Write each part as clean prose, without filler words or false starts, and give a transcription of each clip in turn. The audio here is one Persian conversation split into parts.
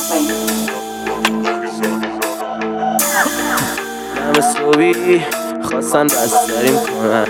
همه صبحی خواستن بستریم کنن،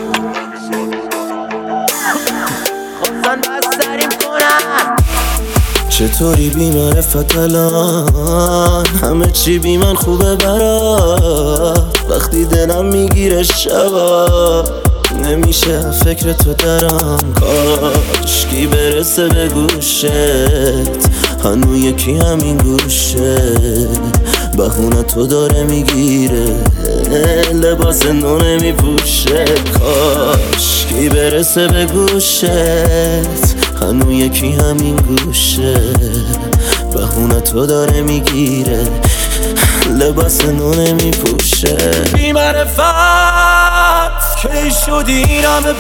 چطوری بی معرفت الان؟ همه چی بی من خوبه برات. وقتی دلم میگیره شبا نمیشه فکر تو درم، کاشکی برسه به گوشت هنو یکی همین گوشه بهونه تو داره میگیره، لباس نو نمیپوشه. کاشکی برسه به گوشت هنو یکی همین گوشه بهونه تو داره میگیره، لباس نو نمیپوشه. بی معرفت کی شدی این همه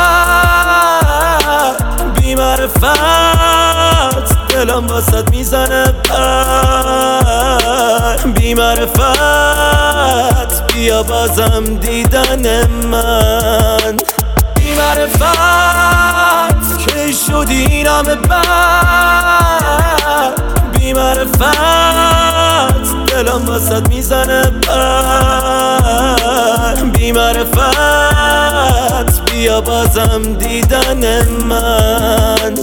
بد، بی معرفت دلم واسد میزنه پر، بی معرفت بیا بازم دیدن من. بی معرفت کی شدی این همه بد، بی معرفت دلم واسد میزنه پر، بی معرفت بیا بازم دیدن من.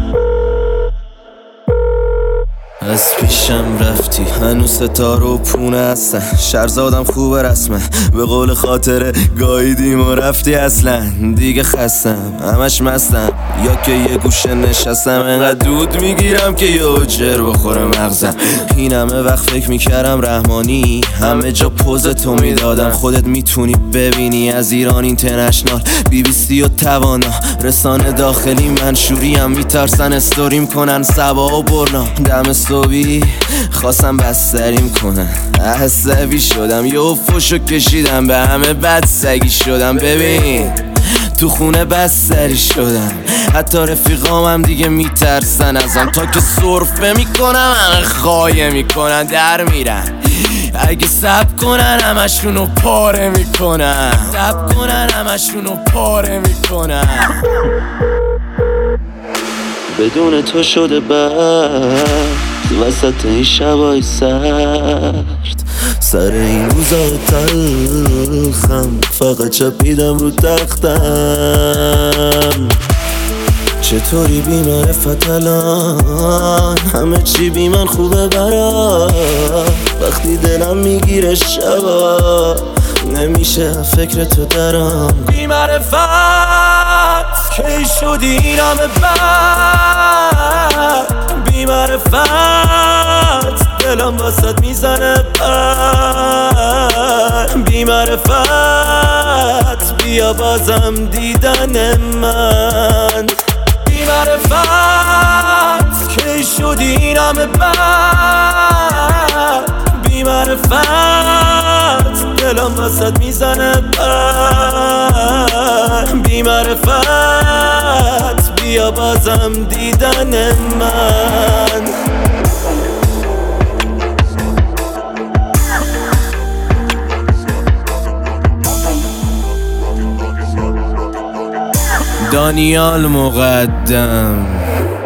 از پیشم رفتی هنوز ستاره و پونه هستن، شهرزادم خوبه رسمه به قول خاطره گاییدیم و رفتی اصلا. دیگه خستم همش مستم یا که یه گوشه نشستم، انقدر دود میگیرم که یه جر بخوره مغزم. این همه وقت فکر میکردم رحمانی، همه جا پوز تو میدادم، خودت میتونی ببینی از ایران اینترنشنال BBC و توانا رسانه داخلی منشوری هم میترسن استوریم کنن سبا و برنا. دم صبحی خواستم بستریم کنن، عصبی شدم یه فشو کشیدم به همه بد سگی شدم. ببین تو خونه بستری شدم، حتی رفیقام هم دیگه میترسن ازم، تا که سرفه میکنم همه خایه میکنن در میرن. اگه سب کنن همشونو پاره میکنن، سب کنن همشونو پاره میکنن. بدون تو شده برد وسط این شبای سرد، سر این روزای تلخم فقط چپیدم رو تختم. چطوری بی معرفت الان؟ همه چی بی من خوبه برات. وقتی دلم میگیره شبا نمیشه فکر تو درم. بی معرفت کی شدی این همه بد، بی معرفت دلم واسد میزنه پر، بی معرفت بیا بازم دیدن من. بی معرفت کی شدی این همه بد، بی معرفت دلم واسد میزنه پر، بی معرفت بیا بازم دیدن من. دانیال مقدم.